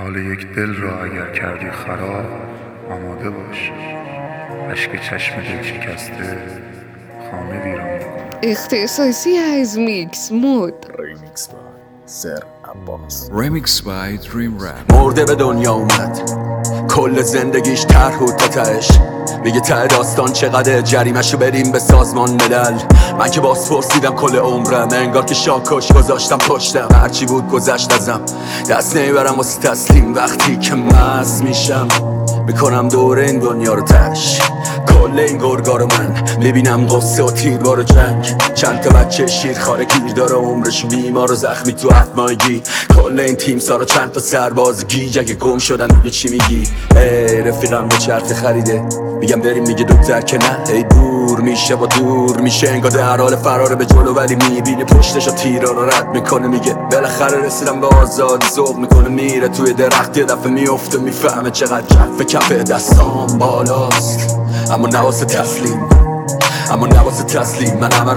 حال یک دل را اگر کردی خراب، آماده باش اشک چشم دل شکسته خانه ویران کن. اختصاصی از میکس مود ریمیکس بای سر عباس. Remix by Dream Rap. مرده به دنیا اومد، کل زندگیش طرح بود تا تهش. میگه ته داستان چقدر جریمشو بریم به سازمان ملل. من که باز پرسیدم کل عمرم، انگار که شاکش گذاشتم پشتم. هرچی بود گذشت ازم، دست نمیبرم واسه تسلیم. وقتی که مست میشم میکنم دور این دنیا رو تش. کل این گرگا رو من میبینم قصه و تیربار جنگ. چند تا بچه شیرخواره گیر داره، عمرش بیمار و زخمی تو 7 ماهگی. کل این تیم سارا چند تا سرباز گیج، اگه گم شدن دیگه چی میگی؟ رفیقم به چرت خریده، میگم بریم میگه دکتر که نه. هی دور میشه با دور میشه، انگار در حال فراره به جلو، ولی میبینه پشتشو تیرا رو رد میکنه. میگه بالاخره رسیدم به آزادی، ذوق میکنه میره توی درخت، یه دفعه میفته میفهمه چقدر جف کف دستام بالاست. اما نواسه تسلیم، اما نواسه تسلیم. من همه رو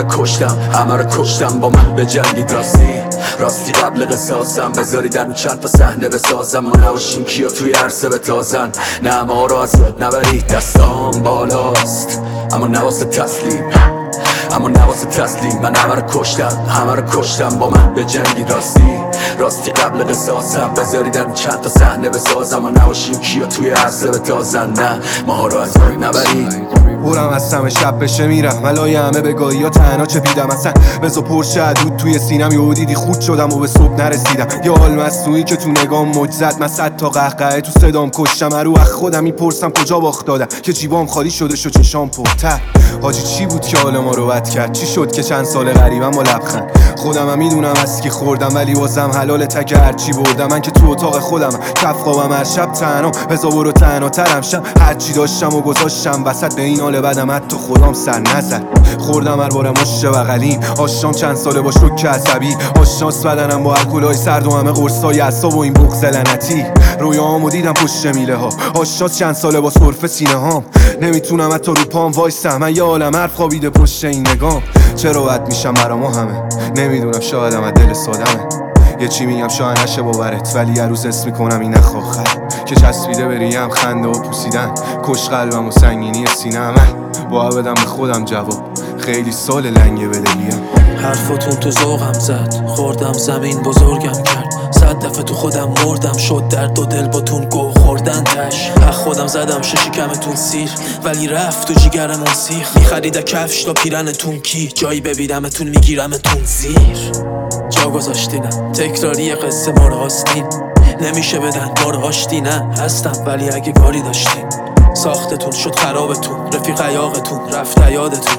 کشتم با من به جنگید. راستی قبل قصاصم بذاریدن چند تا صحنه بسازم. ما نباشیم کیا توی عرصه بتازن، نه ما رو از یاد نبرید. دستام بالاست اما نواسه تسلیم، اما نواسه تسلیم. من همه رو کشتم با من به جنگید. راستی قبل قصاصم بذاریدن چند تا صحنه بسازم. ما نباشیم کیا توی عرصه بتازن، نه ما رو از یاد نبرید. برم از سم شب بشه میرم ملای همه بگاهی یا تنها چه بیدم اصلا بزا پرشه عدود توی سینم. یهو دیدی خود شدم و به صبح نرسیدم. یا حال مصنوعی که تو نگام موج زد، من 100 تا قهقهه تو صدام کشتم. رو اخ خودم میپرسم کجا باخت دادم که جیبام خالی شده شو چشام پرتر. حاجی چی بود که حال ما رو بد کرد؟ چی شد که چند سال غریبم با لبخند؟ خودم میدونم از کی خوردم، ولی واسم حلال تک هرچی بردم. من که تو اتاق خودم کف خوابم هر شب تنها، بزا برو تنها ترم شم. هرچی داشتم و گذاشتم وسط، به این حال بدم حتی خودم سر نزد. خوردم هر بارم مشت بغلیم، آشام چند ساله با شوک عصبی. آشناس بدنم با الکلای سرد و همه قرصای اعصاب و این بغض لعنتی. رویاهامو دیدم پشت میله ها، آشناس چند ساله با سرفه سینه هام. نمیتونم حتی رو پام وایسم، من یه عالم حرف خوابیده پشت این نگام. چرا بد میشم برا ما همه؟ نمیدونم، شایدم از دل سادمه. یه چی میگم شاید نشه باورت، ولی یه روز حس میکنم این نخواخر که چسبیده بریم خنده و پوسیدن. کش قلبم و سنگینی سینه من با بدم به خودم جواب. خیلی سال لنگه بدلیم. حرفاتون تو ذوقم زد، خوردم زمین بزرگم کرد. 100 دفعه تو خودم مردم، شد درد و دل باتون گو خوردن تش. خودم زدم شکمتون سیر، ولی رفت تو جیگرمون سیخ. میخرید کفش تا پیرنتون کی، جایی ببیدمتون میگیرمتون زیر. جا گذاشتینم تکراری قصه ما رو آستین، نمیشه بدن ما رو آشتی. نه هستم ولی اگه کاری داشتین، ساختتون شد خرابتون. رفیق عیاقتون رفت یادتون،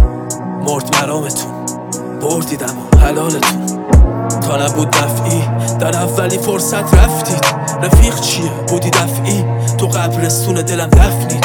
مرد مرامتون بردیدم و حلالتون. تا نبود دفعی در اولی فرصت رفتید. رفیق چیه بودی دفعی، تو قبرستون دلم دفنید.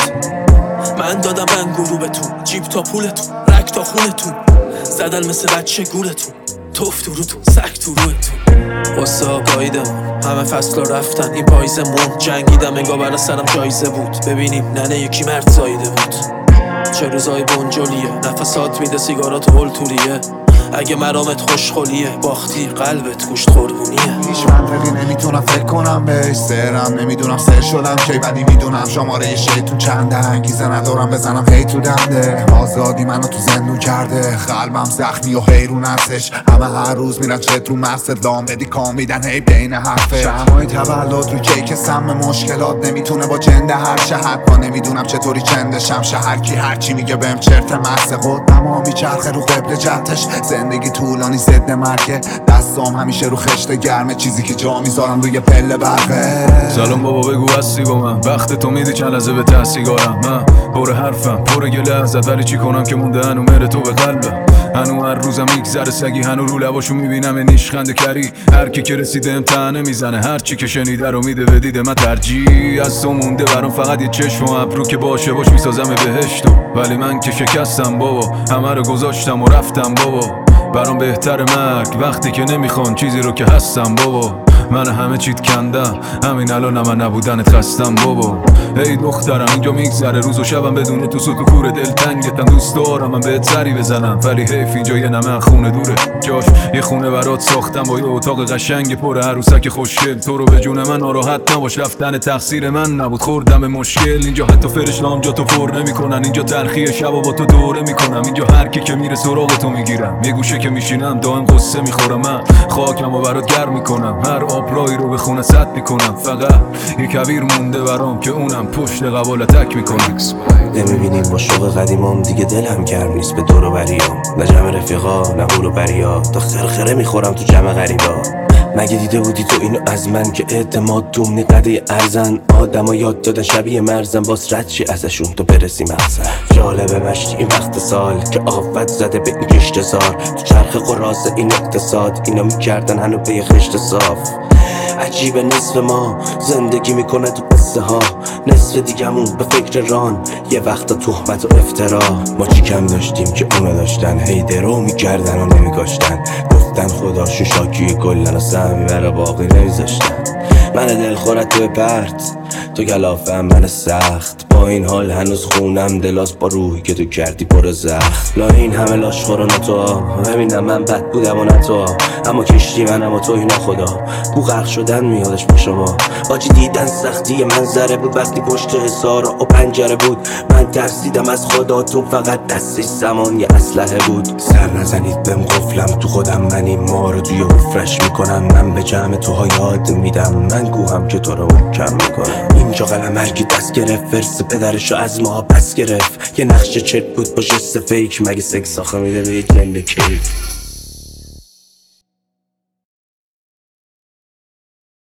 من دادم رنگ غروبتون، جیب تا پولتون، رگ تا خونتون. زدن مثل بچه گولتون، توف تو روتون، سگ تو روتون. قصه ها گاییدمون، همه فصل رفتن این پاییزمون. جنگیدم انگار برا سرم جایزه بود، ببینیم ننه یکی مرد زایده بود. چه روزای بنجلیه، نفسات میده سیگارات و هلتوریه. اگه مرامت خوشخولیه، باختی قلبت گوشت قربونیه. هیچ منطقی نمیتونم فکر کنم بهش، سرم نمیدونم سر شدم کی، ولی میدونم شماره شیطون چنده. انگیزه ندارم بزنم هی تو دنده، آزادی منو تو زندون کرده. قلبم زخمی و حیرون ازش، همه هر روز میرن چت رو مرسد لام بدی کام میدن هی بین حرفه. شمعای تولد رو کیک سم مشکلات، نمیتونه با جنده هر شهر با. نمیدونم چطوری چندشم شهر کی هرچی میگه بهم چرت مست. خودم ها میچرخه رو قبل جهتش، زندگی طولانی ضد مرگه. دستام همیشه رو خشت گرمه، چیزی که جا میذارم روی پله برقه. سلام بابا بگو هستی با من، وقت تو میدی چند لحظه به ته سیگارم. من پر حرفم پر گله ازت، ولی چی کنم که مونده هنو مره تو به قلبم. هنو هر روزم میگذره سگی، هنو رو لباشو میبینم نیشخنده کری. هر کی که رسیده امتحانه میزنه، هر چی که شنیده رو میده به دیده. من ترجیح از تو مونده برام فقط یه چشم و ابرو که باشه باش میسازم بهشتو. ولی من که شکستم بابا، همه رو گذاشتم و رفتم بابا. برام بهتر مرگ وقتی که نمیخوان چیزی رو که هستم بابا. من همه چیت کندم، همین الان من نبودنت خستم بابا. ای دخترم اینجا میگذره روز و شبم بدون تو سوت و کور دلتنگتم. دوست دارم من بهت سری بزنم ولی حیف اینجا یه نمه خونه دوره. جاش یه خونه برات ساختم با یه اتاق قشنگ پر عروسک خوشگل. تو رو به جون من ناراحت نباش، رفتن تقصیر من نبود، خوردم به مشکل. اینجا حتی فرشته‌ام جا تو پر نمیکنن، اینجا تلخی شبا با تو دوره میکنم. اینجا هر کی که میره سراغ تو میگیرم، یه گوشه که میشینم دائم قصه میخورم. من خاکمو برات گرم میکنم، هر آبرایی رو به خونه سد میکنم. فقط یه کویر مونده برام که اونم پشت قبال تک میکنم. نمیبینیم با شوق قدیمام دیگه دلم گرم نیست به دور و بریام. نه جمع رفیقا نه هور و بریا، تا خرخره میخورم تو جمع غریبا. مگه دیده بودی تو اینو از من که اعتماد دومنی قده ارزن؟ آدم ها یاد دادن شبیه مرزن، باز رد چی ازشون تو برسی مغزن. جالبه مشتی این وقت سال که آفت زده به این کشت زار. تو چرخ قراز این اقتصاد اینا میکردن هنو به یه خشت صاف. عجیبه نصف ما زندگی میکنه تو قصه ها، نصف دیگمون به فکر ران، یه وقتا تهمت و افترا. ما چی کم داشتیم که اونا داشتن، هی درو میکردن و نمیگاشتن. گفتن خداشون شاکی گلن و سهمی برا باقی نمیذاشتن. من دلخورت تو پرت، تو گلافم من سخت. با این حال هنوز خونم دلاس با روحی که تو کردی پر زخم. لا این همه لاشخور و تو همینم من بد بودم و نه تو. اما کشتی منم و تو اینا خدا، بو غرق شدن میادش با شما. آجی دیدن سختی منظره بود وقتی پشت حصار و پنجره بود. من ترسیدم از خداتون، فقط دستش زمان یه اسلحه بود. سر نزنید بهم قفلم تو خودم، من این ما رو توی حفرش میکنم. من به جمع توها یاد میدم، من گوهم که تو رو کم میکنم. اینجا قلمرگی دست گرفت، ورس پدرشو از ما پس گرفت. یه نقش چرت بود با جست فیک، مگه سکس آخه میده به یک جنده کیف.